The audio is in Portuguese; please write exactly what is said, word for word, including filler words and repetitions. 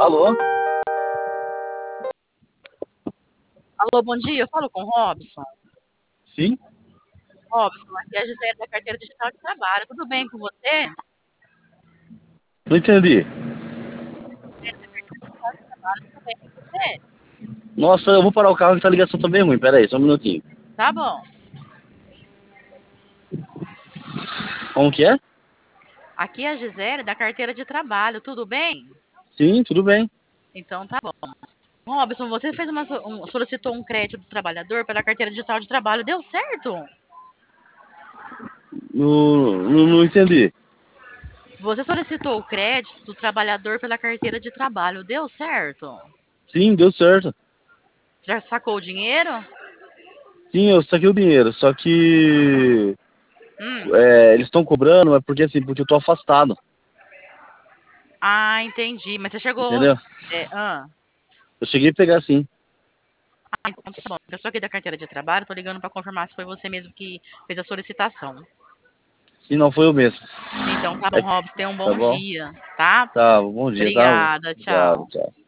Alô? Alô, bom dia, eu falo com o Robson. Sim? Robson, aqui é a Gisele da Carteira Digital de Trabalho. Tudo bem com você? Não entendi. Tudo bem com você? Nossa, eu vou parar o carro que tá a ligação tá bem ruim. Pera aí, só um minutinho. Tá bom. Como que é? Aqui é a Gisele da Carteira de Trabalho. Tudo bem? Sim, tudo bem. Então tá bom. Robson, você fez uma, so- um- solicitou um crédito do trabalhador pela Carteira Digital de Trabalho. Deu certo? Não, não, não entendi. Você solicitou o crédito do trabalhador pela Carteira de Trabalho. Deu certo? Sim, deu certo. Já sacou o dinheiro? Sim, eu saquei o dinheiro, só que Hum. é, eles estão cobrando, mas porque assim, porque eu tô afastado, Ah, entendi. Mas você chegou. entendeu? É, ah. Eu cheguei a pegar sim. Ah, então tá bom. Eu sou aqui da carteira de trabalho, tô ligando para confirmar se foi você mesmo que fez a solicitação. Se não foi eu mesmo. Então tá É, bom, Robson, tenha um tá bom bom? dia, tá? Tá, bom dia, tá? Obrigada, Obrigado, tchau. tchau.